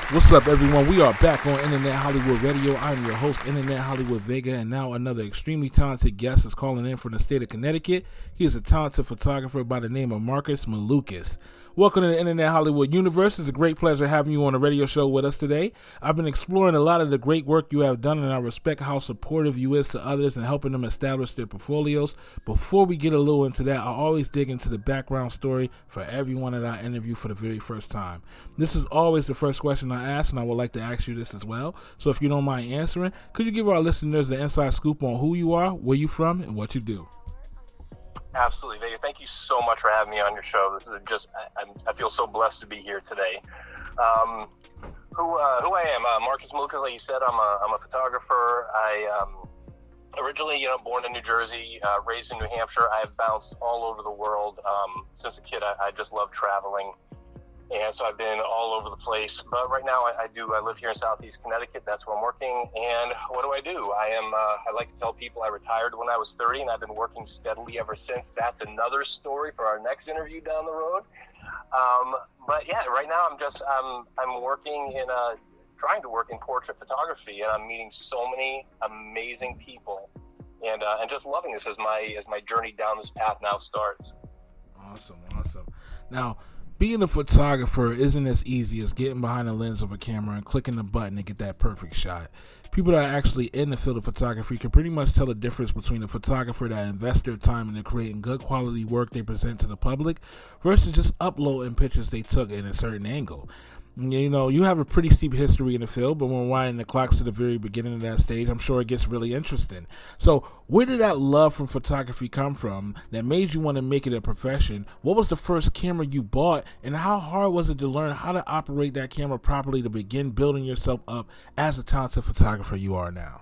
What's up, everyone? We are back on Internet Hollywood Radio. I'm your host, Internet Hollywood Vega, and now another extremely talented guest is calling in from the state of Connecticut. He is a talented photographer by the name of Marcus Malukas. Welcome to the Internet Hollywood universe. It's a great pleasure having you on a radio show with us today. I've been exploring a lot of the great work you have done, and I respect how supportive you is to others and helping them establish their portfolios. Before we get a little into that, I always dig into the background story for everyone that I interview for the very first time. This is always the first question I ask, and I would like to ask you this as well. So if you don't mind answering, could you give our listeners the inside scoop on who you are, where you from, and what you do? Absolutely, Vega. Thank you so much for having me on your show. This is I feel so blessed to be here today. Who I am, Marcus Malukas, like you said, I'm a photographer. I originally, born in New Jersey, raised in New Hampshire. I've bounced all over the world. Since a kid, I just love traveling. And so I've been all over the place. But right now I live here in Southeast Connecticut. That's where I'm working. And what do? I like to tell people I retired when I was 30 and I've been working steadily ever since. That's another story for our next interview down the road. But yeah, right now I'm working trying to work in portrait photography, and I'm meeting so many amazing people and just loving this as my journey down this path now starts. Awesome. Now, being a photographer isn't as easy as getting behind the lens of a camera and clicking the button to get that perfect shot. People that are actually in the field of photography can pretty much tell the difference between a photographer that invests their time into creating good quality work they present to the public versus just uploading pictures they took in a certain angle. You have a pretty steep history in the field, but when winding the clocks to the very beginning of that stage, I'm sure it gets really interesting. So where did that love for photography come from that made you want to make it a profession? What was the first camera you bought, and how hard was it to learn how to operate that camera properly to begin building yourself up as a talented photographer you are now?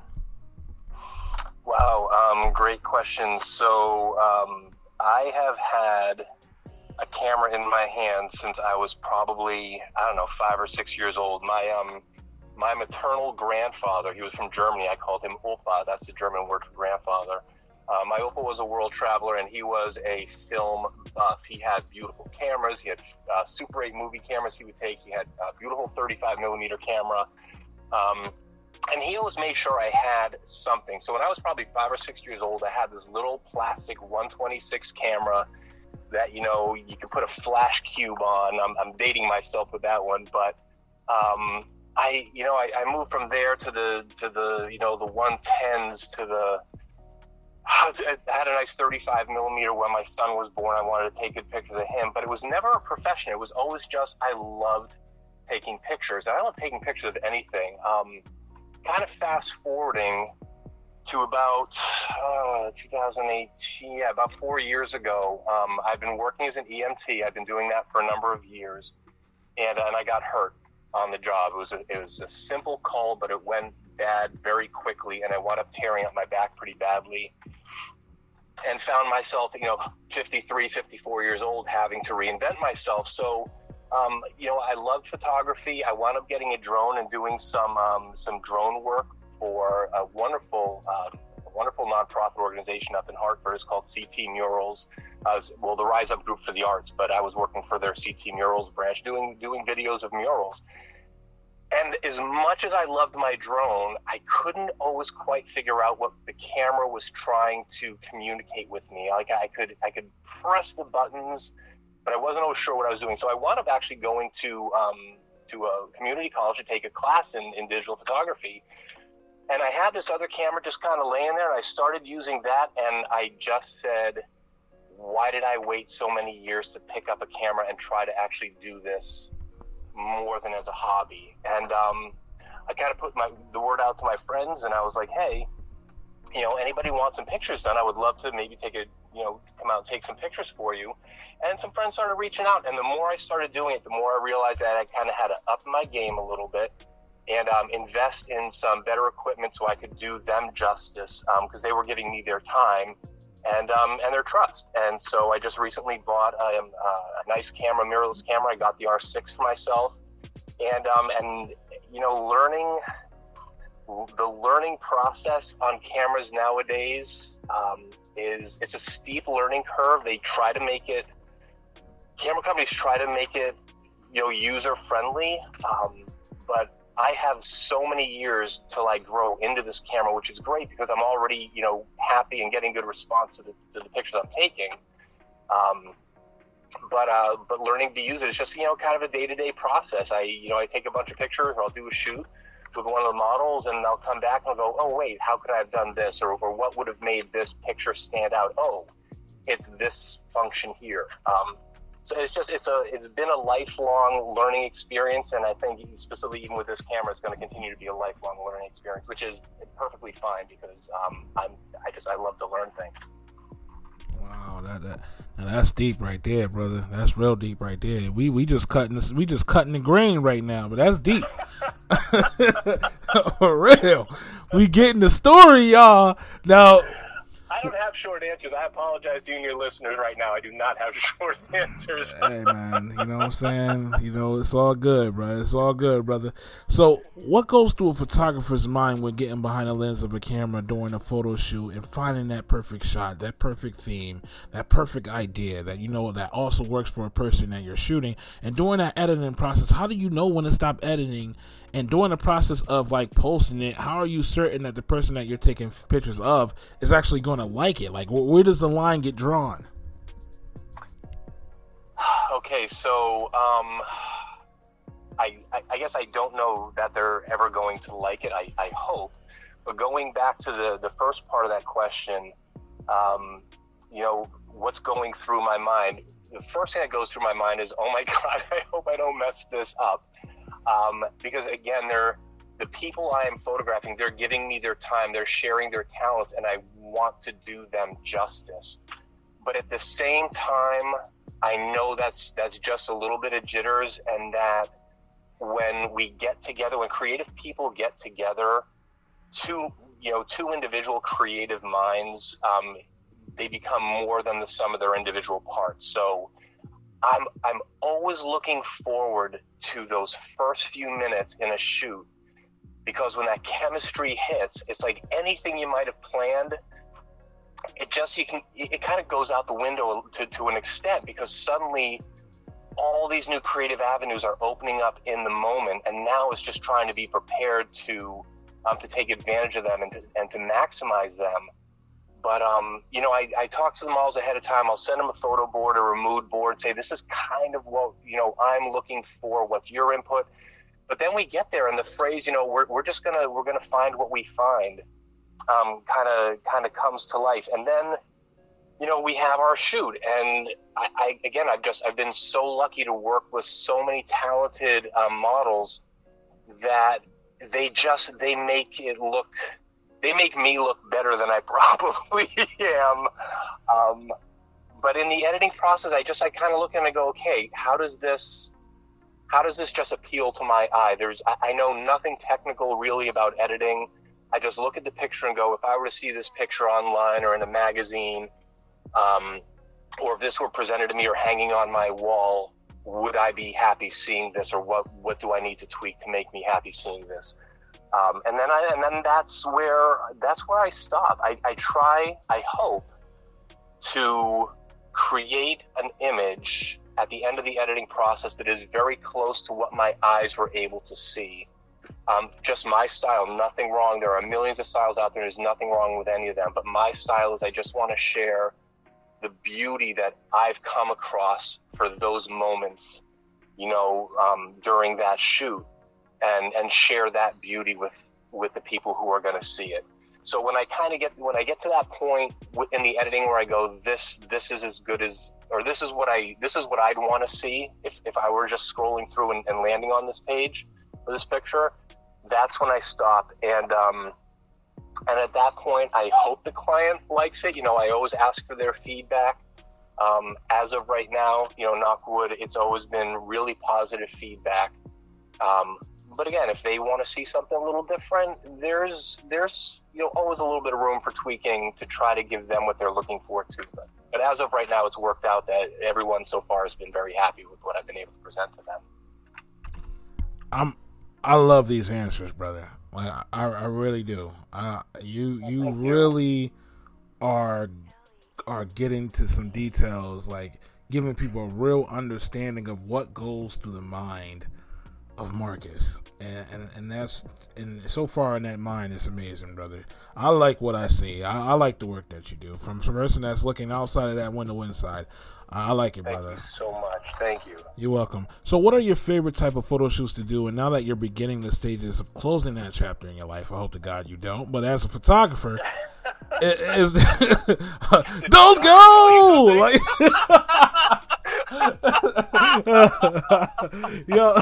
Wow, great question. So I have had a camera in my hand since I was probably, 5 or 6 years old. My maternal grandfather, he was from Germany. I called him Opa. That's the German word for grandfather. My Opa was a world traveler, and he was a film buff. He had beautiful cameras. He had Super 8 movie cameras he would take. He had a beautiful 35 millimeter camera. And he always made sure I had something. So when I was probably 5 or 6 years old, I had this little plastic 126 camera that, you could put a flash cube on. I'm dating myself with that one, but I moved from there to the 110s I had a nice 35 millimeter when my son was born. I wanted to take good pictures of him, but it was never a profession. It was always just, I loved taking pictures. And I love taking pictures of anything. Kind of fast forwarding to about 2018, about 4 years ago. I've been working as an EMT. I've been doing that for a number of years, and I got hurt on the job. It was a simple call, but it went bad very quickly, and I wound up tearing up my back pretty badly, and found myself, 53, 54 years old, having to reinvent myself. So, I loved photography. I wound up getting a drone and doing some drone work for a wonderful nonprofit organization up in Hartford. It's called CT Murals. The Rise Up Group for the Arts, but I was working for their CT Murals branch, doing videos of murals. And as much as I loved my drone, I couldn't always quite figure out what the camera was trying to communicate with me. Like I could press the buttons, but I wasn't always sure what I was doing. So I wound up actually going to a community college to take a class in digital photography. And I had this other camera just kind of laying there, and I started using that, and I just said, why did I wait so many years to pick up a camera and try to actually do this more than as a hobby? And I kind of put the word out to my friends, and I was like, hey, anybody want some pictures done? I would love to maybe come out and take some pictures for you. And some friends started reaching out, and the more I started doing it, the more I realized that I kind of had to up my game a little bit and invest in some better equipment so I could do them justice, because they were giving me their time and their trust. And so I just recently bought a nice camera, mirrorless camera. I got the R6 for myself, and the learning process on cameras nowadays it's a steep learning curve. Camera companies try to make it user friendly. but I have so many years till I grow into this camera, which is great because I'm already, happy and getting good response to the pictures I'm taking. But learning to use it is just, kind of a day-to-day process. I take a bunch of pictures, or I'll do a shoot with one of the models, and I'll come back and I'll go, oh, wait, how could I have done this? Or what would have made this picture stand out? Oh, it's this function here. So it's been a lifelong learning experience, and I think specifically even with this camera, it's going to continue to be a lifelong learning experience, which is perfectly fine because I love to learn things. Wow, now that's deep right there, brother. That's real deep right there. We just cutting the grain right now, but that's deep. For real. We getting the story, y'all. Now, I don't have short answers. I apologize to you and your listeners right now. I do not have short answers. Hey, man, you know what I'm saying? It's all good, bro. It's all good, brother. So, what goes through a photographer's mind when getting behind the lens of a camera during a photo shoot and finding that perfect shot, that perfect theme, that perfect idea that that also works for a person that you're shooting? And during that editing process, how do you know when to stop editing? And during the process of posting it, how are you certain that the person that you're taking pictures of is actually going to like it? Where does the line get drawn? Okay, so I guess I don't know that they're ever going to like it. I hope. But going back to the first part of that question, what's going through my mind? The first thing that goes through my mind is, oh my God, I hope I don't mess this up. Because again, the people I am photographing, they're giving me their time, they're sharing their talents, and I want to do them justice. But at the same time, I know that's just a little bit of jitters, and that when we get together, when creative people get together, two individual creative minds, they become more than the sum of their individual parts. So I'm always looking forward to those first few minutes in a shoot, because when that chemistry hits, it's like anything you might have planned, it kind of goes out the window to an extent, because suddenly all these new creative avenues are opening up in the moment, and now it's just trying to be prepared to take advantage of them and to maximize them. But, I talk to the models ahead of time. I'll send them a photo board or a mood board, say, this is kind of what, I'm looking for. What's your input? But then we get there and the phrase, we're going to find what we find, kind of comes to life. And then, we have our shoot. And I've been so lucky to work with so many talented models that they make me look better than I probably am. But in the editing process, I kind of look and I go, okay, how does this just appeal to my eye? I know nothing technical really about editing. I just look at the picture and go, if I were to see this picture online or in a magazine, or if this were presented to me or hanging on my wall, would I be happy seeing this, or what do I need to tweak to make me happy seeing this? And then that's where I stop. I hope to create an image at the end of the editing process that is very close to what my eyes were able to see. Just my style, nothing wrong. There are millions of styles out there. There's nothing wrong with any of them. But my style is I just want to share the beauty that I've come across for those moments, during that shoot. And share that beauty with the people who are going to see it. So when I get to that point in the editing where I go, this is as good as, or this is what I'd want to see if I were just scrolling through and landing on this page or this picture, that's when I stop. And at that point, I hope the client likes it. I always ask for their feedback. As of right now, knock wood, it's always been really positive feedback. But again, if they want to see something a little different, there's always a little bit of room for tweaking to try to give them what they're looking for too. But as of right now, it's worked out that everyone so far has been very happy with what I've been able to present to them. I love these answers, brother. I really do. You really are getting to some details, like giving people a real understanding of what goes through the mind of Marcus, and that's, and so far in that mind, it's amazing, brother. I like what I see. I like the work that you do. From some person that's looking outside of that window inside, I like it, brother. Thank you so much. Thank you. You're welcome. So, what are your favorite type of photo shoots to do? And now that you're beginning the stages of closing that chapter in your life, I hope to God you don't. But as a photographer, don't go. Like, yo,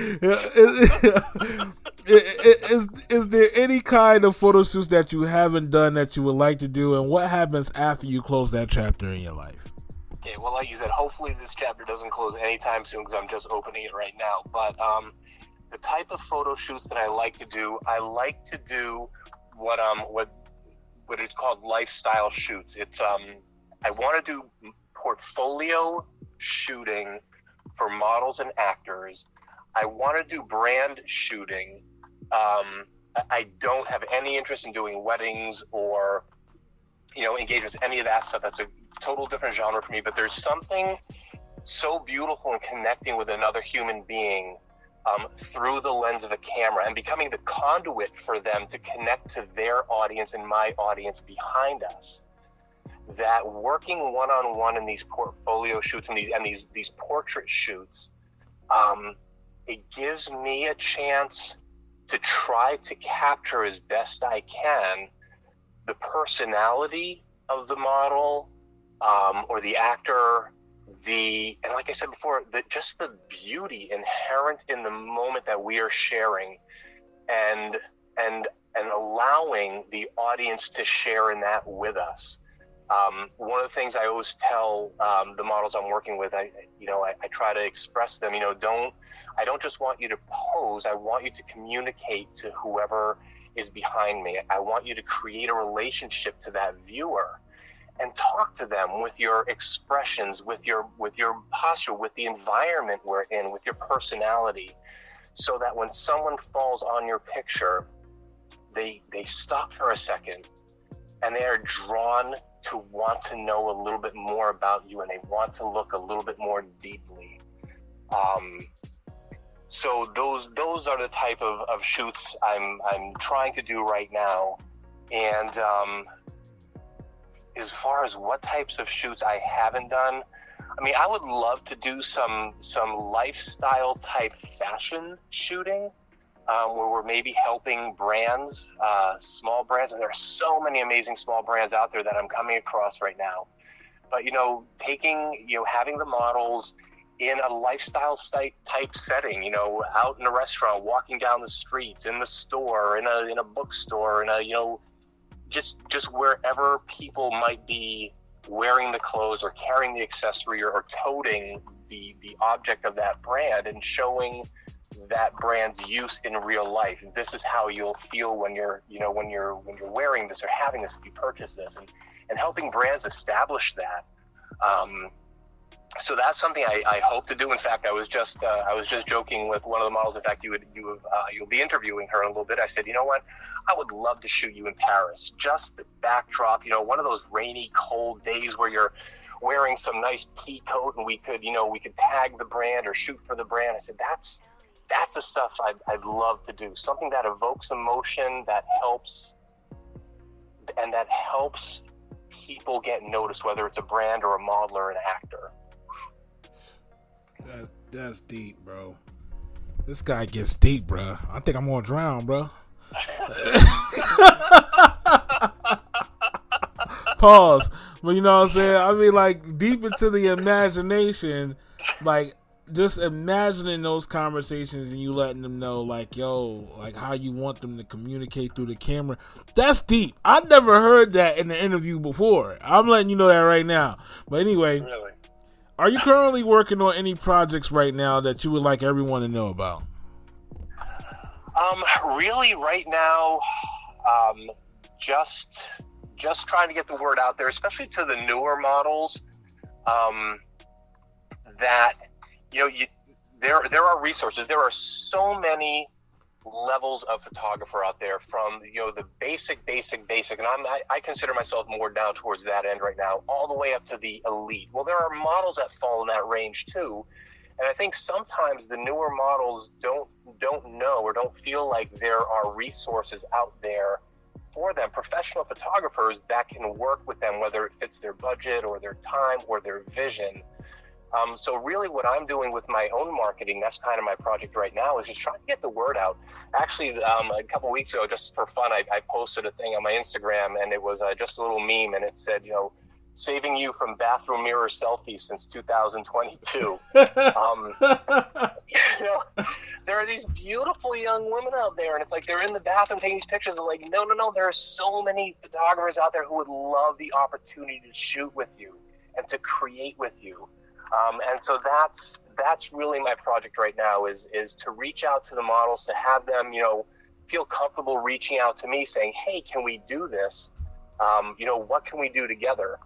is there any kind of photo shoots that you haven't done that you would like to do, and what happens after you close that chapter in your life? Okay, well, like you said, hopefully this chapter doesn't close anytime soon because I'm just opening it right now. But the type of photo shoots that I like to do what is called lifestyle shoots. It's I want to do portfolio shooting for models and actors. I want to do brand shooting. I don't have any interest in doing weddings or engagements, any of that stuff. That's a total different genre for me, but there's something so beautiful in connecting with another human being through the lens of a camera and becoming the conduit for them to connect to their audience and my audience behind us. That working one-on-one in these portfolio shoots and these portrait shoots, it gives me a chance to try to capture as best I can the personality of the model or the actor, and like I said before, just the beauty inherent in the moment that we are sharing, and allowing the audience to share in that with us. One of the things I always tell the models I'm working with, I try to express them. I don't just want you to pose. I want you to communicate to whoever is behind me. I want you to create a relationship to that viewer and talk to them with your expressions, with your posture, with the environment we're in, with your personality, so that when someone falls on your picture, they stop for a second and they are drawn to want to know a little bit more about you, and they want to look a little bit more deeply. So those are the type of shoots I'm trying to do right now. And as far as what types of shoots I haven't done, I mean, I would love to do some lifestyle type fashion shooting, where we're maybe helping brands, small brands, and there are so many amazing small brands out there that I'm coming across right now. But having the models in a lifestyle type setting, out in a restaurant, walking down the street, in the store, in a bookstore, just wherever people might be wearing the clothes or carrying the accessory or toting the object of that brand, and showing that brand's use in real life. This is how you'll feel when you're wearing this or having this if you purchase this, and helping brands establish that. So that's something I hope to do. In fact, I was just joking with one of the models. In fact, you'll be interviewing her in a little bit. I said, you know what? I would love to shoot you in Paris. Just the backdrop, one of those rainy, cold days where you're wearing some nice pea coat, and we could tag the brand or shoot for the brand. I said, that's the stuff I'd love to do. Something that evokes emotion, that helps people get noticed, whether it's a brand or a model or an actor. That's deep, bro. This guy gets deep, bro. I think I'm gonna drown, bro. Pause. But you know what I'm saying? I mean, like, deep into the imagination, like, just imagining those conversations and you letting them know, like, yo, like, how you want them to communicate through the camera. That's deep. I've never heard that in an interview before. I'm letting you know that right now. But anyway, really? Are you currently working on any projects right now that you would like everyone to know about? Really, right now, just trying to get the word out there, especially to the newer models, that there are resources. There are so many levels of photographer out there, from the basic, and I consider myself more down towards that end right now, all the way up to the elite. Well, there are models that fall in that range too, and I think sometimes the newer models don't know or don't feel like there are resources out there for them, professional photographers that can work with them, whether it fits their budget or their time or their vision. So really what I'm doing with my own marketing, that's kind of my project right now, is just trying to get the word out. Actually, a couple weeks ago, just for fun, I posted a thing on my Instagram, and it was just a little meme, and it said, saving you from bathroom mirror selfies since 2022. There are these beautiful young women out there, and it's like they're in the bathroom taking these pictures. They're like, no, there are so many photographers out there who would love the opportunity to shoot with you and to create with you. And so that's really my project right now, is to reach out to the models, to have them, feel comfortable reaching out to me saying, hey, can we do this? What can we do together?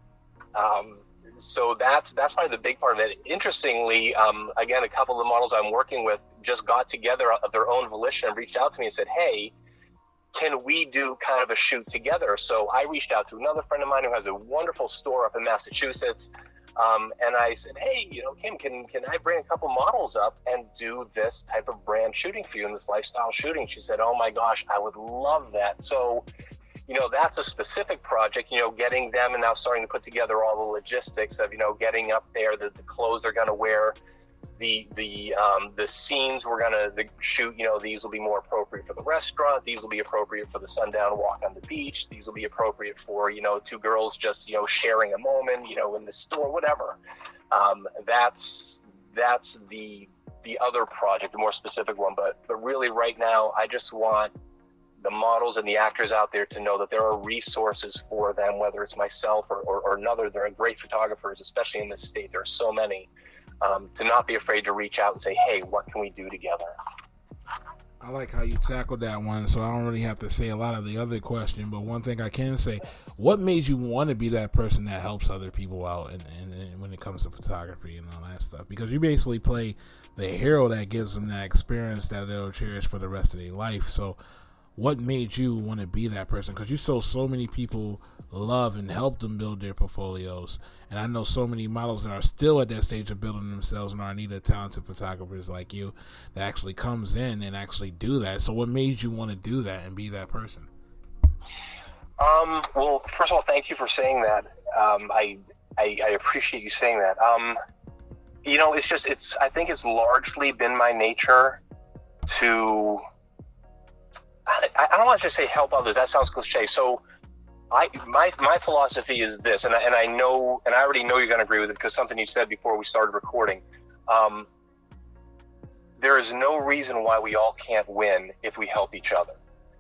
So that's probably the big part of it. Interestingly, again, a couple of the models I'm working with just got together of their own volition and reached out to me and said, hey, can we do kind of a shoot together? So I reached out to another friend of mine who has a wonderful store up in Massachusetts. And I said, hey, Kim, can I bring a couple models up and do this type of brand shooting for you in this lifestyle shooting? She said, oh my gosh, I would love that. So, that's a specific project, getting them and now starting to put together all the logistics of, getting up there, the clothes they're going to wear, the scenes we're going to shoot, these will be more appropriate for the restaurant. These will be appropriate for the sundown walk on the beach. These will be appropriate for, two girls just, sharing a moment, in the store, whatever. That's the other project, the more specific one. But really right now, I just want the models and the actors out there to know that there are resources for them, whether it's myself or another. There are great photographers, especially in this state. There are so many. To not be afraid to reach out and say, hey, what can we do together? I like how you tackled that one, so I don't really have to say a lot of the other question, but one thing I can say, what made you want to be that person that helps other people out and when it comes to photography and all that stuff? Because you basically play the hero that gives them that experience that they'll cherish for the rest of their life. So what made you want to be that person? Because you saw so many people love and help them build their portfolios. And I know so many models that are still at that stage of building themselves and are in need of talented photographers like you that actually comes in and actually do that. So what made you want to do that and be that person? Well, first of all, thank you for saying that. I appreciate you saying that. I think it's largely been my nature to, I don't want to just say help others. That sounds cliche. So my philosophy is this, and I know, and I already know you're going to agree with it because something you said before we started recording. There is no reason why we all can't win if we help each other.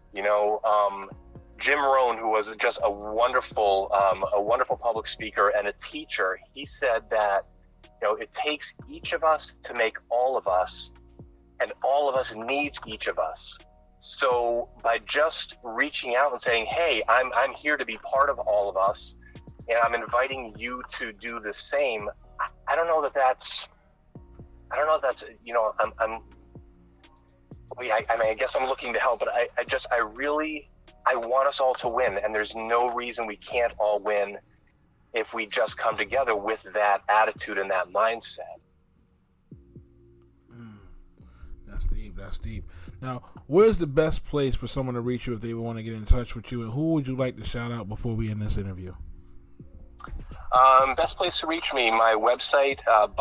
Jim Rohn, who was just a wonderful public speaker and a teacher, he said that, it takes each of us to make all of us, and all of us needs each of us. So by just reaching out and saying, hey, I'm here to be part of all of us, and I'm inviting you to do the same, I don't know if that's, I guess I'm looking to help, but I want us all to win, and there's no reason we can't all win if we just come together with that attitude and that mindset. That's deep. Now, where's the best place for someone to reach you if they want to get in touch with you, and who would you like to shout out before we end this interview? Best place to reach me, my website,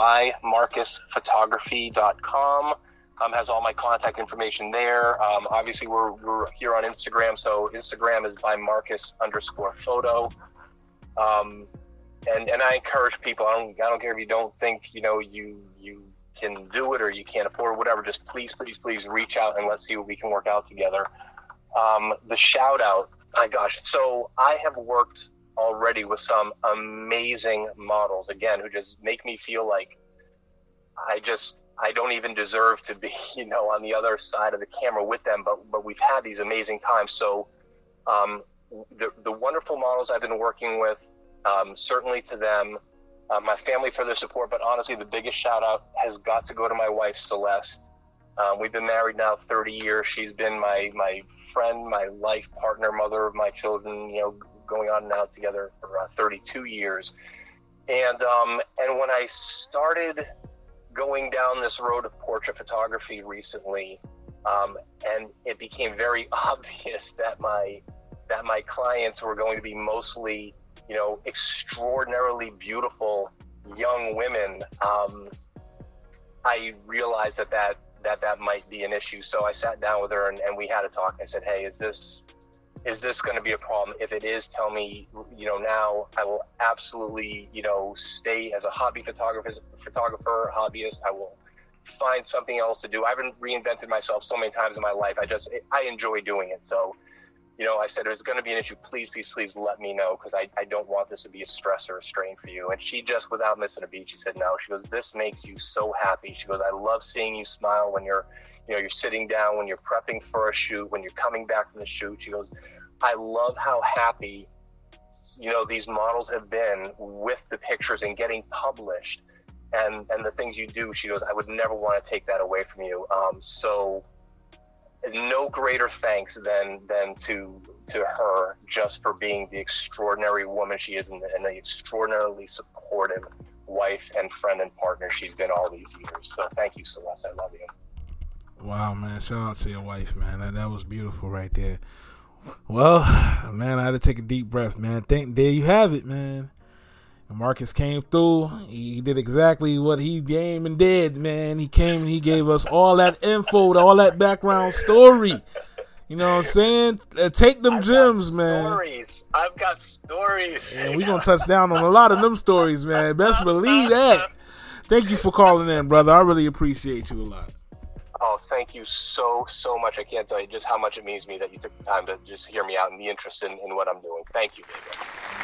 bymarcusphotography.com. Has all my contact information there. Obviously, we're here on Instagram, so Instagram is bymarcus_photo. And I encourage people. I don't care if you don't think you can do it or you can't afford it, whatever. Just please reach out and let's see what we can work out together. The shout out, my gosh. So I have worked already with some amazing models, again, who just make me feel like I don't even deserve to be, on the other side of the camera with them, but we've had these amazing times. So the wonderful models I've been working with, certainly to them, my family for their support, but honestly, the biggest shout out has got to go to my wife, Celeste. We've been married now 30 years. She's been my friend, my life partner, mother of my children, going on now together for 32 years. And when I started going down this road of portrait photography recently, And it became very obvious that my clients were going to be mostly, extraordinarily beautiful young women. I realized that might be an issue. So I sat down with her and we had a talk. I said, hey, is this going to be a problem? If it is, tell me, now I will absolutely, stay as a hobby photographer, hobbyist. I will find something else to do. I haven't reinvented myself so many times in my life. I enjoy doing it. So, I said, if it's going to be an issue, please, please, please let me know, because I don't want this to be a stress or a strain for you. And she just, without missing a beat, she said, no. She goes, this makes you so happy. She goes, I love seeing you smile when you're sitting down, when you're prepping for a shoot, when you're coming back from the shoot. She goes, I love how happy, these models have been with the pictures and getting published and the things you do. She goes, I would never want to take that away from you. So no greater thanks than to her, just for being the extraordinary woman she is and the extraordinarily supportive wife and friend and partner she's been all these years. So thank you, Celeste. I love you. Wow, man. Shout out to your wife, man. That was beautiful right there. Well, man, I had to take a deep breath, man. There you have it, man. Marcus came through. He did exactly what he came and did, man. He came and he gave us all that info, all that background story. You know what I'm saying? Take them gems, man. I've got stories. And we're going to touch down on a lot of them stories, man. Best believe that. Thank you for calling in, brother. I really appreciate you a lot. Oh, thank you so much. I can't tell you just how much it means to me that you took the time to just hear me out and be interested in what I'm doing. Thank you, baby.